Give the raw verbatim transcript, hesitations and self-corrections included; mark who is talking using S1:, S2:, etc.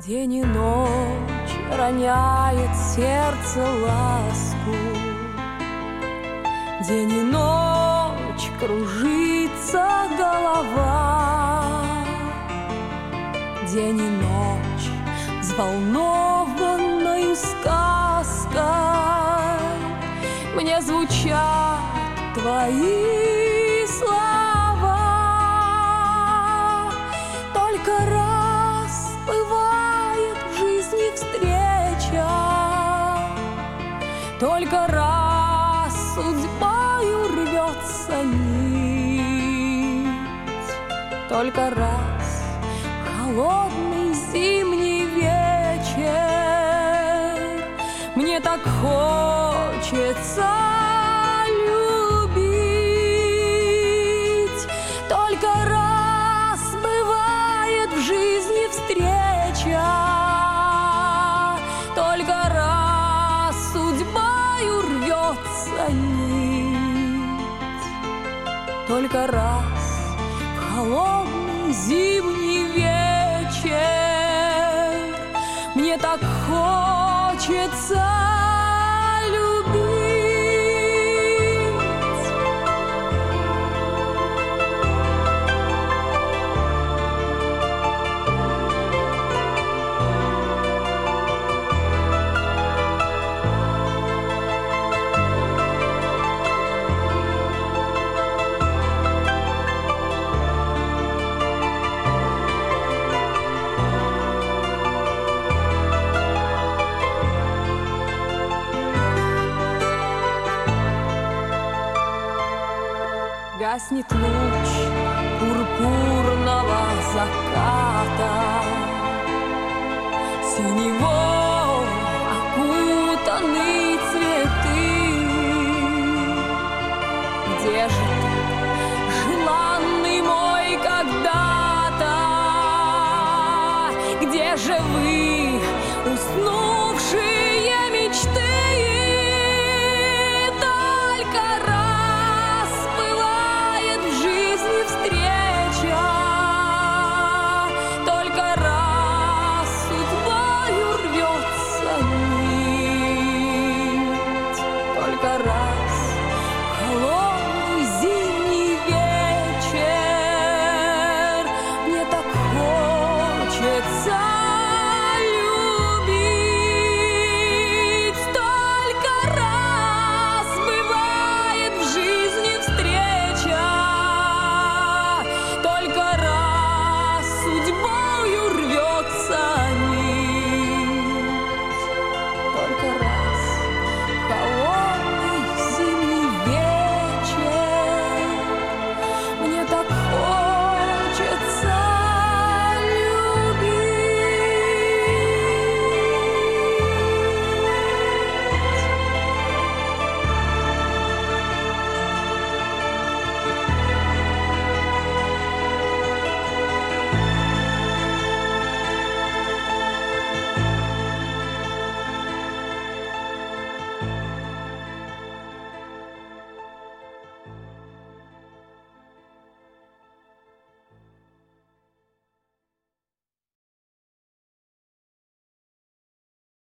S1: День и ночь роняет сердце ласку, день и ночь кружится голова, день и ночь взволнованною сказкой мне звучат твои слова. Только раз бывает в жизни встреча, только раз судьбою рвется нить, только раз холодный зимний вечер мне так хочется любить. Только раз бывает в жизни встреча, только раз судьбою рвется нить, только раз в холодный зимний вечер мне так хочется любить. Гаснет луч пурпурного заката, синего